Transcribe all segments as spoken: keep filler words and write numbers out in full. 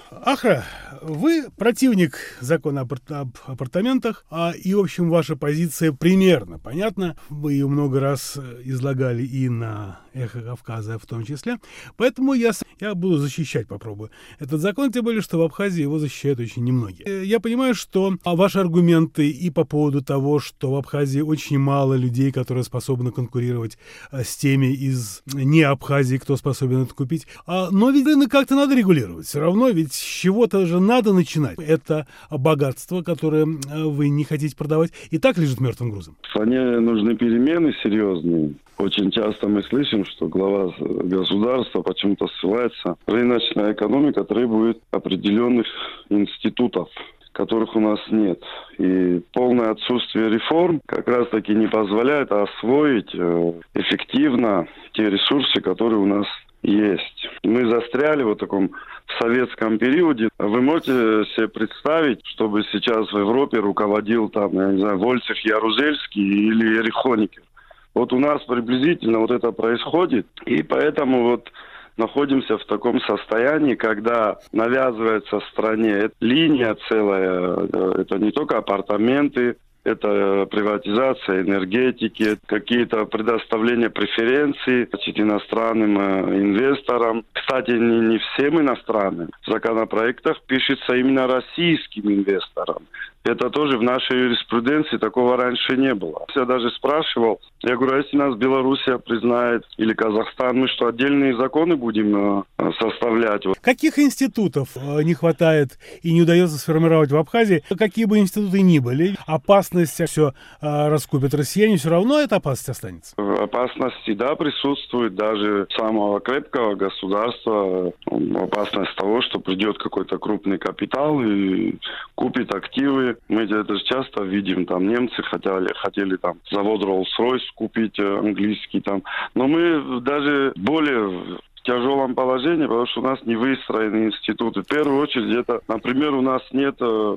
Ахра, вы противник закона об апартаментах, а, и, в общем, ваша позиция примерно понятна. Вы ее много раз излагали и на «Эхо Кавказа» в том числе. Поэтому я, я буду защищать, попробую, этот закон, тем более, что в Абхазии его защищают очень немногие. Я понимаю, что ваши аргументы и по поводу того, что в Абхазии очень мало людей, которые способны конкурировать с теми из не Абхазии, кто способен это купить. Но ведь рынок как-то надо регулировать. Все равно ведь с чего-то же надо начинать. Это богатство, которое вы не хотите продавать, и так лежит мертвым грузом. В стране нужны перемены серьезные. Очень часто мы слышим, что глава государства почему-то ссылается. Рыночная экономика требует определенных институтов, которых у нас нет. И полное отсутствие реформ как раз-таки не позволяет освоить эффективно те ресурсы, которые у нас есть. Мы застряли в таком в советском периоде. Вы можете себе представить, чтобы сейчас в Европе руководил там, я не знаю, Вольцев Ярузельский или Эрих Хонекер? Вот у нас приблизительно вот это происходит, и поэтому вот находимся в таком состоянии, когда навязывается в стране линия целая, это не только апартаменты, это приватизация энергетики, какие-то предоставления преференций значит, иностранным инвесторам. Кстати, не, не всем иностранным. В законопроектах пишется именно российским инвесторам. Это тоже в нашей юриспруденции такого раньше не было. Я даже спрашивал, я говорю, а если нас Белоруссия признает или Казахстан, мы что, отдельные законы будем э, составлять? Каких институтов э, не хватает и не удается сформировать в Абхазии? Какие бы институты ни были, опасность все э, раскупят россияне, все равно эта опасность останется? Опасности, да, присутствует даже самого крепкого государства. Опасность того, что придет какой-то крупный капитал и купит активы. Мы это часто видим, там немцы хотели, хотели там завод Rolls-Royce купить английский там. Но мы даже более в тяжелом положении, потому что у нас не выстроены институты. В первую очередь, это, например, у нас нет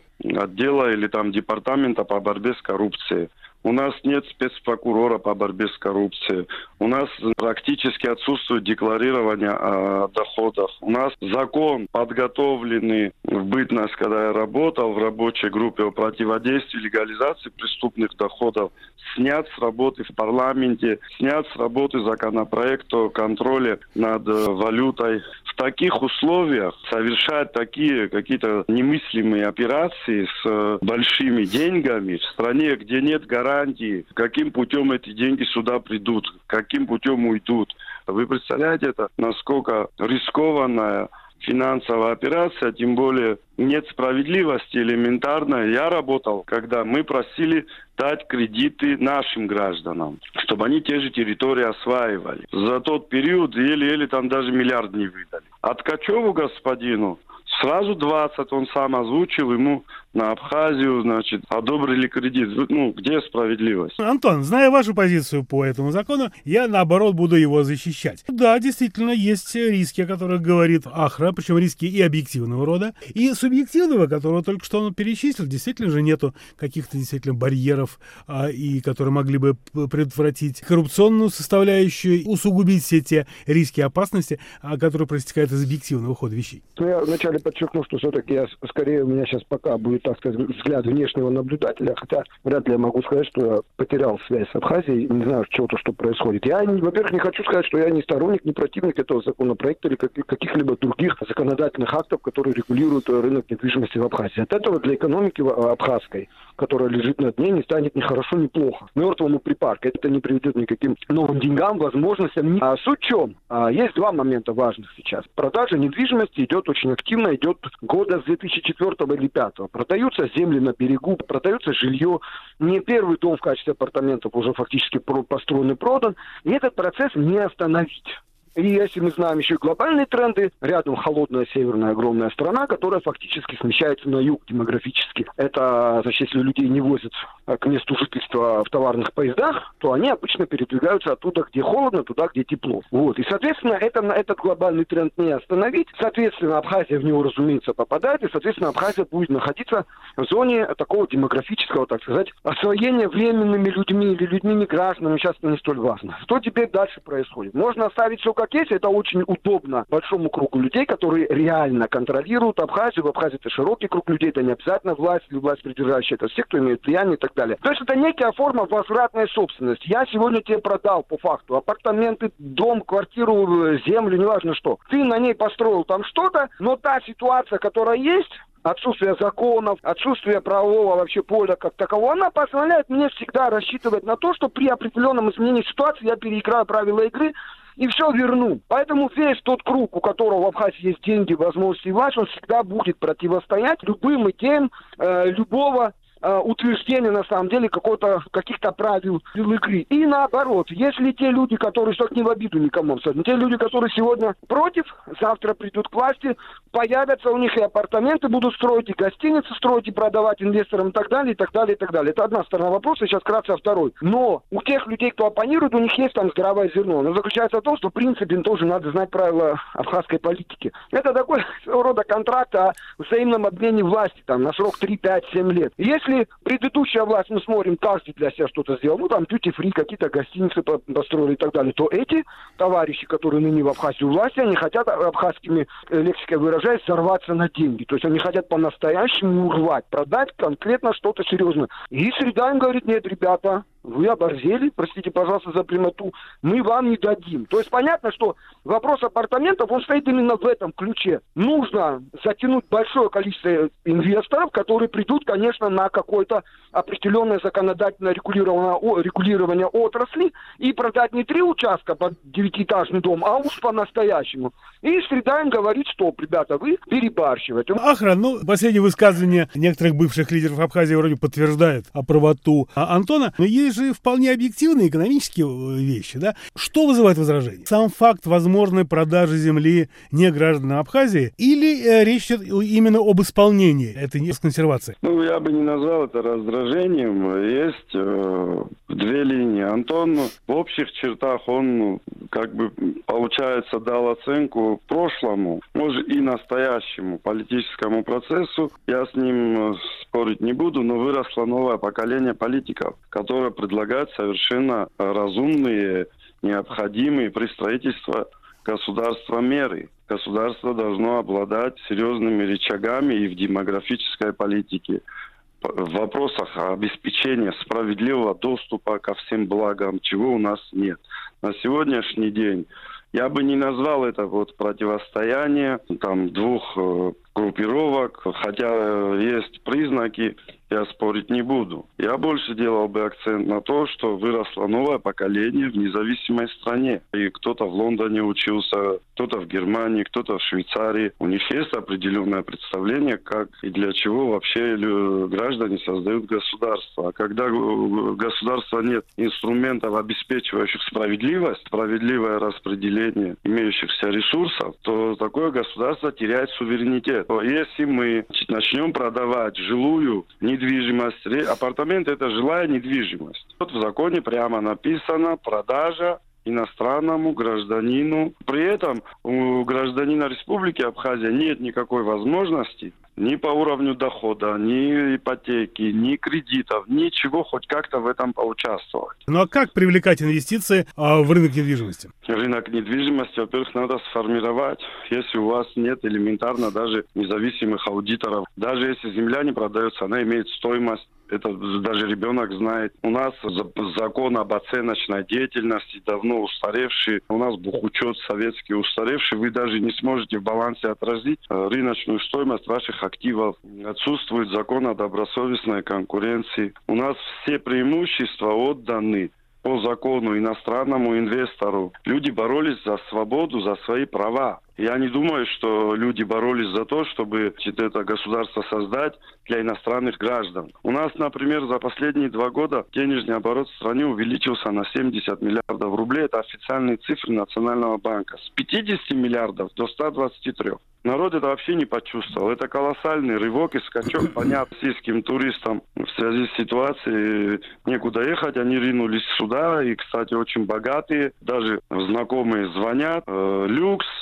отдела или там департамента по борьбе с коррупцией. У нас нет спецпрокурора по борьбе с коррупцией. У нас практически отсутствует декларирование о доходах. У нас закон, подготовленный в бытность, когда я работал в рабочей группе о противодействии легализации преступных доходов, снят с работы в парламенте, снят с работы законопроект о контроле над валютой. В таких условиях совершать такие какие-то немыслимые операции с большими деньгами в стране, где нет гарантии, каким путем эти деньги сюда придут, каким путем уйдут. Вы представляете, это насколько рискованная финансовая операция, тем более нет справедливости элементарной. Я работал, когда мы просили дать кредиты нашим гражданам, чтобы они те же территории осваивали. За тот период еле-еле там даже миллиард не выдали. А Ткачеву господину сразу двадцать он сам озвучил, ему на Абхазию, значит, одобрили кредит. Ну, где справедливость? Антон, зная вашу позицию по этому закону, я, наоборот, буду его защищать. Да, действительно, есть риски, о которых говорит Ахра, причем риски и объективного рода, и субъективного, которого только что он перечислил. Действительно же нету каких-то действительно барьеров, а, и которые могли бы предотвратить коррупционную составляющую, усугубить все те риски и опасности, а, которые проистекают из объективного хода вещей. Ну, я вначале подчеркну, что все-таки я, скорее, у меня сейчас пока будет, так сказать, взгляд внешнего наблюдателя, хотя вряд ли я могу сказать, что я потерял связь с Абхазией, не знаю чего-то, что происходит. Я, во-первых, не хочу сказать, что я не сторонник, не противник этого законопроекта или каких-либо других законодательных актов, которые регулируют рынок недвижимости в Абхазии. От этого для экономики абхазской, которая лежит на дне, не станет ни хорошо, ни плохо. Мертвому припарка. Это не приведет ни к каким новым деньгам, возможностям. А суть в чем? А, есть два момента важных сейчас. Продажа недвижимости идет очень активно, идет года с две тысячи четвёртого или две тысячи пятого. Продаются земли на берегу, продается жилье. Не первый дом в качестве апартаментов уже фактически построен и продан. И этот процесс не остановить. И если мы знаем еще и глобальные тренды, рядом холодная северная огромная страна, которая фактически смещается на юг демографически. Это, значит, если людей не возят к месту жительства в товарных поездах, то они обычно передвигаются оттуда, где холодно, туда, где тепло. Вот. И, соответственно, это, этот глобальный тренд не остановить. Соответственно, Абхазия в него, разумеется, попадает, и, соответственно, Абхазия будет находиться в зоне такого демографического, так сказать, освоения временными людьми или людьми не гражданами. Сейчас это не столь важно. Что теперь дальше происходит? Можно оставить все как пакете, это очень удобно большому кругу людей, которые реально контролируют Абхазию. В Абхазии это широкий круг людей, это не обязательно власть или власть придержащая, это все, кто имеет влияние и так далее. То есть это некая форма возвратной собственности. Я сегодня тебе продал по факту апартаменты, дом, квартиру, землю, неважно что. Ты на ней построил там что-то, но та ситуация, которая есть, отсутствие законов, отсутствие правового вообще поля как такового, она позволяет мне всегда рассчитывать на то, что при определенном изменении ситуации я переиграю правила игры и все верну. Поэтому весь тот круг, у которого в Абхазии есть деньги, возможности и власть, он всегда будет противостоять любым идеям э, любого утверждение, на самом деле, какого-то, каких-то правил игры. И наоборот, если те люди, которые, что не в обиду никому абсолютно, те люди, которые сегодня против, завтра придут к власти, появятся у них и апартаменты будут строить, и гостиницы строить, и продавать инвесторам и так далее, и так далее, и так далее. Это одна сторона вопроса, сейчас вкратце второй. Но у тех людей, кто оппонирует, у них есть там здравое зерно. Но заключается в том, что, в принципе, им тоже надо знать правила абхазской политики. Это такой своего рода контракт о взаимном обмене власти, там, на срок три, пять, семь лет. Если Если предыдущая власть, мы смотрим, каждый для себя что-то сделал, ну там duty-free, какие-то гостиницы построили и так далее, то эти товарищи, которые ныне в Абхазии у власти, они хотят абхазскими лексикой выражаясь, сорваться на деньги. То есть они хотят по-настоящему урвать, продать конкретно что-то серьезное. И среда им говорит: нет, ребята, вы оборзели, простите, пожалуйста, за прямоту, мы вам не дадим. То есть понятно, что вопрос апартаментов, он стоит именно в этом ключе. Нужно затянуть большое количество инвесторов, которые придут, конечно, на какое-то определенное законодательное регулирование, регулирование отрасли и продать не три участка под девятиэтажный дом, а уж по-настоящему. И среда им говорит: стоп, ребята, вы перебарщиваете. Ахран, ну, последнее высказывание некоторых бывших лидеров Абхазии вроде подтверждает правоту Антона, но есть же вполне объективные экономические вещи, да? Что вызывает возражение? Сам факт возможной продажи земли не гражданам Абхазии или э, речь идет именно об исполнении этой консервации? Ну, я бы не назвал это раздражением. Есть э, две линии. Антон в общих чертах, он как бы, получается, дал оценку прошлому, может, и настоящему политическому процессу. Я с ним спорить не буду, но выросло новое поколение политиков, которое предлагает совершенно разумные, необходимые при строительстве государства меры. Государство должно обладать серьезными рычагами и в демографической политике, в вопросах обеспечения справедливого доступа ко всем благам, чего у нас нет. На сегодняшний день я бы не назвал это вот противостояние там двух э, группировок, хотя есть признаки, я спорить не буду. Я больше делал бы акцент на то, что выросло новое поколение в независимой стране. И кто-то в Лондоне учился, кто-то в Германии, кто-то в Швейцарии. У них есть определенное представление, как и для чего вообще граждане создают государство. А когда у государства нет инструментов, обеспечивающих справедливость, справедливое распределение имеющихся ресурсов, то такое государство теряет суверенитет. Если мы начнем продавать жилую недвижимость, апартамент — это жилая недвижимость. Вот в законе прямо написано: продажа иностранному гражданину. При этом у гражданина Республики Абхазия нет никакой возможности ни по уровню дохода, ни ипотеки, ни кредитов, ничего хоть как-то в этом поучаствовать. Ну а как привлекать инвестиции а, в рынок недвижимости? Рынок недвижимости, во-первых, надо сформировать. Если у вас нет элементарно даже независимых аудиторов, даже если земля не продается, она имеет стоимость. Это даже ребенок знает. У нас закон об оценочной деятельности давно устаревший. У нас бухучет советский устаревший. Вы даже не сможете в балансе отразить рыночную стоимость ваших активов. Отсутствует закон о добросовестной конкуренции. У нас все преимущества отданы по закону иностранному инвестору. Люди боролись за свободу, за свои права. Я не думаю, что люди боролись за то, чтобы это государство создать для иностранных граждан. У нас, например, за последние два года денежный оборот в стране увеличился на семьдесят миллиардов рублей. Это официальные цифры Национального банка. С пятидесяти миллиардов до ста двадцати трёх. Народ это вообще не почувствовал. Это колоссальный рывок и скачок. Понятно, российским туристам в связи с ситуацией некуда ехать. Они ринулись сюда. И, кстати, очень богатые. Даже знакомые звонят. Э, люкс, э,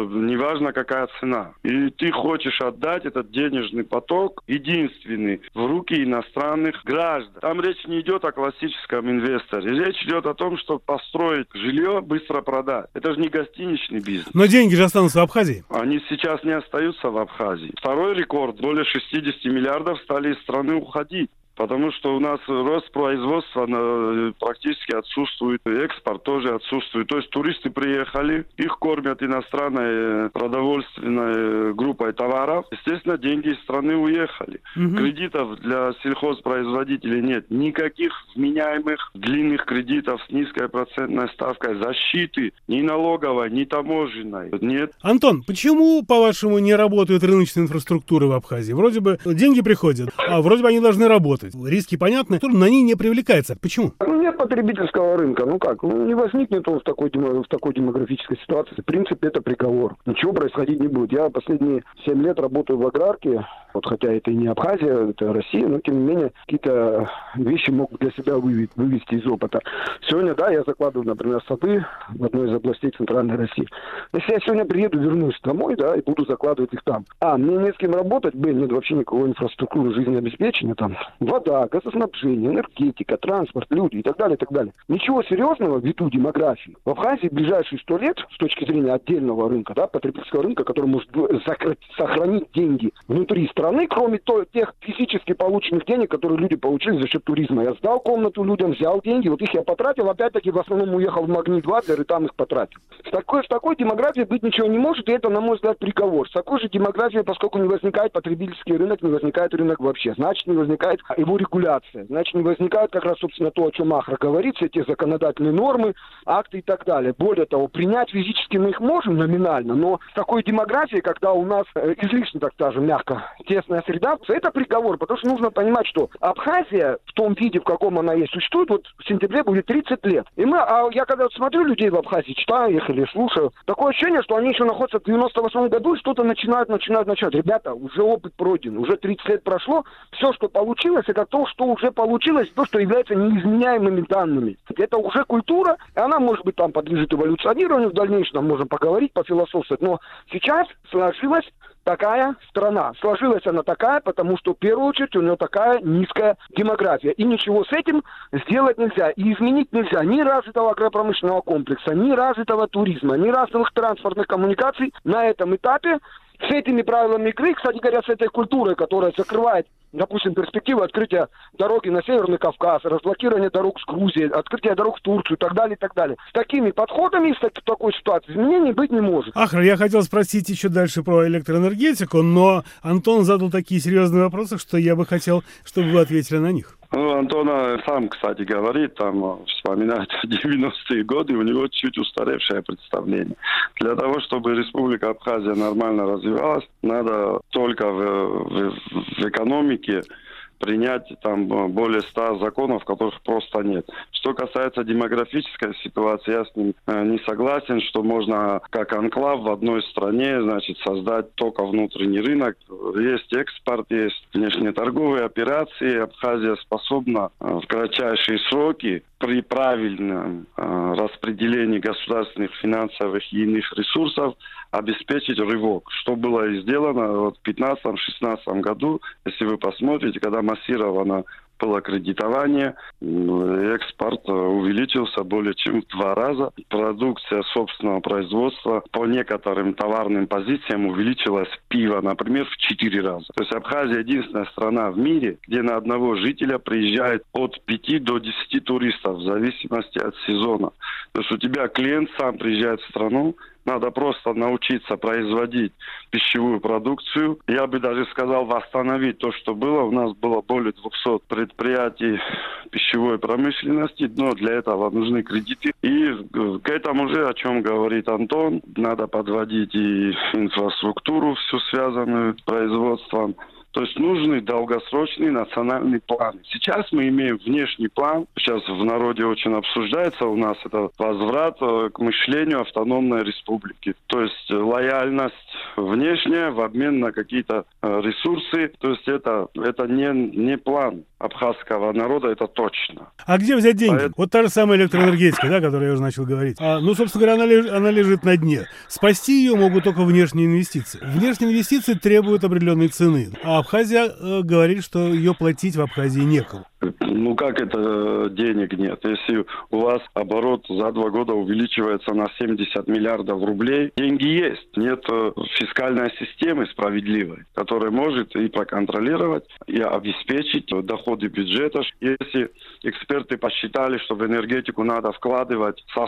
неважно какая цена. И ты хочешь отдать этот денежный поток единственный в руки иностранных граждан. Там речь не идет о классическом инвесторе. Речь идет о том, чтобы построить жилье, быстро продать. Это же не гостиничный бизнес. Но деньги же останутся в Абхазии. Они сейчас не остаются в Абхазии. Второй рекорд. Более шестьдесят миллиардов стали из страны уходить. Потому что у нас рост производства практически отсутствует, экспорт тоже отсутствует. То есть туристы приехали, их кормят иностранной продовольственной группой товаров. Естественно, деньги из страны уехали. Угу. Кредитов для сельхозпроизводителей нет. Никаких вменяемых длинных кредитов с низкой процентной ставкой, защиты ни налоговой, ни таможенной нет. Антон, почему, по-вашему, не работает рыночная инфраструктура в Абхазии? Вроде бы деньги приходят, а вроде бы они должны работать. Риски понятны, на ней не привлекается. Почему? Ну, нет потребительского рынка. Ну как? Ну, не возникнет он в такой, в такой демографической ситуации. В принципе, это приговор. Ничего происходить не будет. Я последние семь лет работаю в аграрке. Вот, хотя это и не Абхазия, это Россия, но тем не менее какие-то вещи могут для себя вывести, вывести из опыта. Сегодня, да, я закладываю, например, сады в одной из областей Центральной России. Если я сегодня приеду, вернусь домой, да, и буду закладывать их там. А, мне не с кем работать, б, нет вообще никакой инфраструктуры жизнеобеспечения, там, вода, газоснабжение, энергетика, транспорт, люди и так далее, и так далее. Ничего серьезного ввиду демографии. В Абхазии в ближайшие сто лет, с точки зрения отдельного рынка, да, потребительского рынка, который может сохранить деньги внутри страны, кроме то, тех физически полученных денег, которые люди получили за счет туризма. Я сдал комнату людям, взял деньги, вот их я потратил, опять-таки в основном уехал в Магнит-Вадлер и там их потратил. С такой, с такой демографией быть ничего не может, и это, на мой взгляд, приговор. С такой же демографией, поскольку не возникает потребительский рынок, не возникает рынок вообще. Значит, не возникает его регуляция. Значит, не возникает как раз, собственно, то, о чем Ахра говорит, все те законодательные нормы, акты и так далее. Более того, принять физически мы их можем номинально, но с такой демографией, когда у нас э, излишне, так скажем, мягко, тесная среда, это приговор, потому что нужно понимать, что Абхазия в том виде, в каком она есть, существует, вот в сентябре будет тридцать лет. И мы, а я когда вот смотрю людей в Абхазии, читаю их или слушаю, такое ощущение, что они еще находятся в девяносто восьмом году и что-то начинают, начинают, начинают. Ребята, уже опыт пройден, уже тридцать лет прошло, все, что получилось, это то, что уже получилось, то, что является неизменяемыми данными. Это уже культура, и она, может быть, там подлежит эволюционированию в дальнейшем, там можем поговорить, пофилософствовать, но сейчас сложилась такая страна. Сложилась она такая, потому что, в первую очередь, у нее такая низкая демография. И ничего с этим сделать нельзя. И изменить нельзя ни развитого агропромышленного комплекса, ни развитого туризма, ни развитых транспортных коммуникаций на этом этапе. С этими правилами игры, кстати говоря, с этой культурой, которая закрывает, допустим, перспективы открытия дороги на Северный Кавказ, разблокирования дорог с Грузией, открытия дорог в Турцию и так далее, и так далее. С такими подходами, с так, такой ситуацией изменений быть не может. Ахра, я хотел спросить еще дальше про электроэнергетику, но Антон задал такие серьезные вопросы, что я бы хотел, чтобы вы ответили на них. Ну, Антон сам, кстати, говорит, там, вспоминает девяностые годы, у него чуть устаревшее представление. Для того, чтобы Республика Абхазия нормально развивалась, надо только в, в, в экономике принять там более ста законов, которых просто нет. Что касается демографической ситуации, я с ним э, не согласен, что можно как анклав в одной стране, значит, создать только внутренний рынок. Есть экспорт, есть внешнеторговые операции. Абхазия способна э, в кратчайшие сроки при правильном э, распределении государственных, финансовых и иных ресурсов обеспечить рывок. Что было и сделано вот, в пятнадцатом-шестнадцатом году, если вы посмотрите, когда массировано было кредитование, экспорт увеличился более чем в два раза. Продукция собственного производства по некоторым товарным позициям увеличилась. Пиво, например, в четыре раза. То есть Абхазия единственная страна в мире, где на одного жителя приезжает от пяти до десяти туристов в зависимости от сезона. То есть у тебя клиент сам приезжает в страну, надо просто научиться производить пищевую продукцию. Я бы даже сказал, восстановить то, что было. У нас было более двухсот предприятий пищевой промышленности, но для этого нужны кредиты. И к этому же, о чем говорит Антон, надо подводить и инфраструктуру, всю связанную с производством. То есть нужны долгосрочные национальные планы. Сейчас мы имеем внешний план. Сейчас в народе очень обсуждается у нас это возврат к мышлению автономной республики. То есть лояльность внешняя в обмен на какие-то ресурсы. То есть это, это не, не план абхазского народа, это точно. А где взять деньги? Поэтому... Вот та же самая электроэнергетика, да, о которой я уже начал говорить. А, ну, собственно говоря, она, леж... она лежит на дне. Спасти ее могут только внешние инвестиции. Внешние инвестиции требуют определенной цены. А Абхазия э, говорит, что ее платить в Абхазии некому. Ну как это денег нет? Если у вас оборот за два года увеличивается на семьдесят миллиардов рублей, деньги есть. Нет фискальной системы справедливой, которая может и проконтролировать, и обеспечить доходы бюджета. Если эксперты посчитали, что в энергетику надо вкладывать со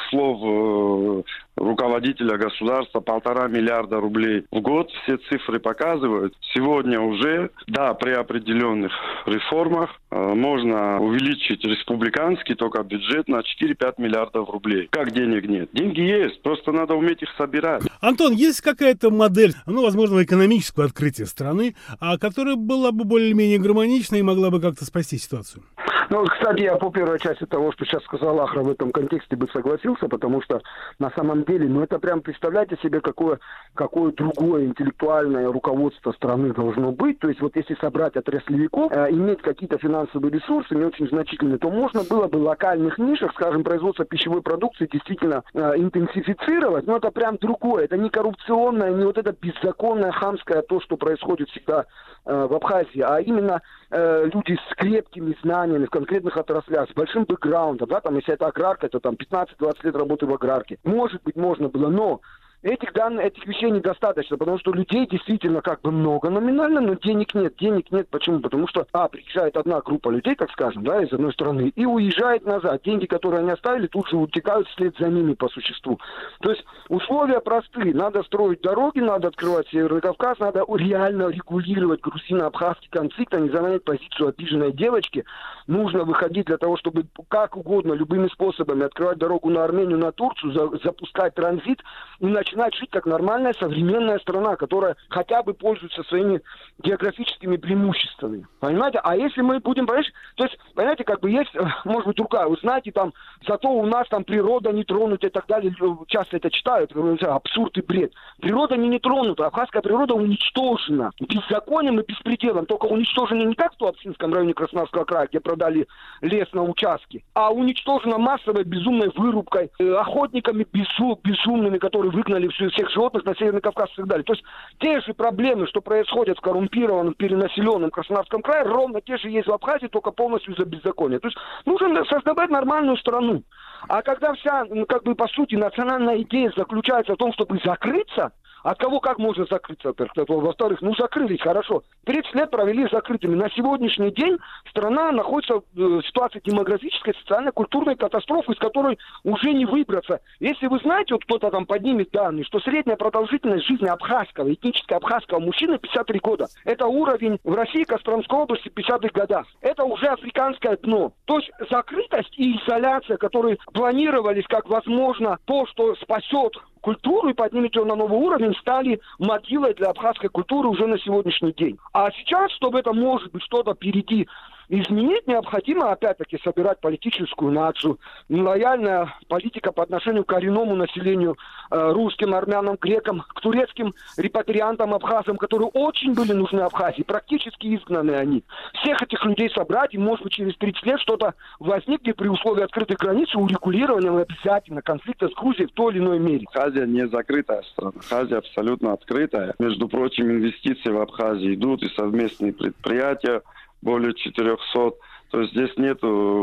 слов руководителя государства полтора миллиарда рублей в год, все цифры показывают. Сегодня уже, да, при определенных реформах можно увеличить республиканский только бюджет на четыре-пять миллиардов рублей. Как денег нет? Деньги есть, просто надо уметь их собирать. Антон, есть какая-то модель, ну, возможно, экономического открытия страны, а которая была бы более-менее гармоничной и могла бы как-то спасти ситуацию? Ну, кстати, я по первой части того, что сейчас сказал Ахра, в этом контексте бы согласился, потому что на самом деле, ну, это прям, представляете себе, какое, какое другое интеллектуальное руководство страны должно быть. То есть вот если собрать отраслевиков, э, иметь какие-то финансовые ресурсы, не очень значительные, то можно было бы в локальных нишах, скажем, производство пищевой продукции действительно э, интенсифицировать, но это прям другое. Это не коррупционное, не вот это беззаконное, хамское, то, что происходит всегда э, в Абхазии, а именно э, люди с крепкими знаниями в конкретных отраслях, с большим бэкграундом, да, там, если это аграрка, то там пятнадцать-двадцать лет работы в аграрке. Может быть, можно было, но этих данных, этих вещей недостаточно, потому что людей действительно как бы много номинально, но денег нет. Денег нет. Почему? Потому что, а, приезжает одна группа людей, так скажем, да, из одной страны, и уезжает назад. Деньги, которые они оставили, тут же утекают вслед за ними по существу. То есть условия простые. Надо строить дороги, надо открывать Северный Кавказ, надо реально регулировать грузино-абхазский конфликт, а не занять позицию обиженной девочки. Нужно выходить для того, чтобы как угодно, любыми способами открывать дорогу на Армению, на Турцию, за, запускать транзит, иначе начинать жить как нормальная современная страна, которая хотя бы пользуется своими географическими преимуществами. Понимаете? А если мы будем, понимаешь, то есть, понимаете, как бы есть, может быть, другая, вы знаете, там, зато у нас там природа не тронута и так далее, часто это читают, абсурд и бред. Природа не, не тронута, абхазская природа уничтожена беззаконием и беспределом, только уничтожена не как в Туапсинском районе Краснодарского края, где продали лес на участке, а уничтожена массовой безумной вырубкой, охотниками безу, безумными, которые выгнали всех животных на Северный Кавказ и так далее. То есть те же проблемы, что происходят в коррумпированном, перенаселенном Краснодарском крае, ровно те же есть в Абхазии, только полностью за беззаконие. То есть нужно создавать нормальную страну. А когда вся, ну, как бы, по сути, национальная идея заключается в том, чтобы закрыться, от кого как можно закрыться, во-первых? Во-вторых, ну закрылись, хорошо. тридцать лет провели закрытыми. На сегодняшний день страна находится в ситуации демографической, социальной, культурной катастрофы, из которой уже не выбраться. Если вы знаете, вот кто-то там поднимет данные, что средняя продолжительность жизни абхазского, этнического абхазского мужчины пятьдесят три года. Это уровень в России, Костромской области в пятидесятых годах. Это уже африканское дно. То есть закрытость и изоляция, которые планировались как возможно то, что спасет культуру и поднимет ее на новый уровень, стали могилой для абхазской культуры уже на сегодняшний день. А сейчас, чтобы это, может быть, что-то впереди изменить, необходимо, опять-таки, собирать политическую нацию, лояльная политика по отношению к коренному населению, э, русским, армянам, грекам, к турецким репатриантам, абхазам, которые очень были нужны Абхазии, практически изгнаны они. Всех этих людей собрать, и, может быть, через тридцать лет что-то возникнет при условии открытой границы, урегулирования обязательно конфликта с Грузией в той или иной мере. Абхазия не закрытая страна. Абхазия абсолютно открытая. Между прочим, инвестиции в Абхазии идут, и совместные предприятия, более четырехсот. То есть здесь нет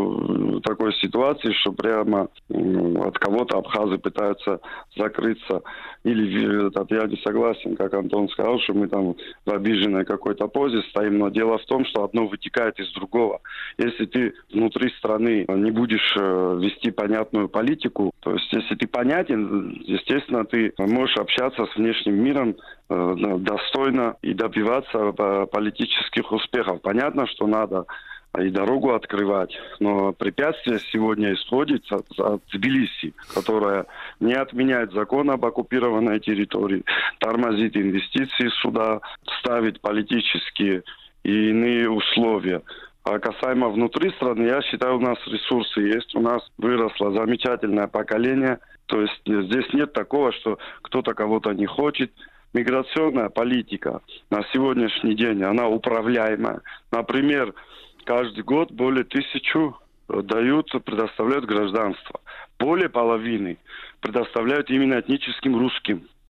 такой ситуации, что прямо от кого-то абхазы пытаются закрыться. Или я не согласен, как Антон сказал, что мы там в обиженной какой-то позе стоим. Но дело в том, что одно вытекает из другого. Если ты внутри страны не будешь вести понятную политику, то есть если ты понятен, естественно, ты можешь общаться с внешним миром достойно и добиваться политических успехов. Понятно, что надо и дорогу открывать. Но препятствие сегодня исходит от, от Тбилиси, которая не отменяет закон об оккупированной территории, тормозит инвестиции сюда, ставит политические и иные условия. А касаемо внутри страны, я считаю, у нас ресурсы есть, у нас выросло замечательное поколение. То есть здесь нет такого, что кто-то кого-то не хочет. Миграционная политика на сегодняшний день, она управляемая. Например, каждый год более тысячу дают, предоставляют гражданство. Более половины предоставляют именно этническим русским.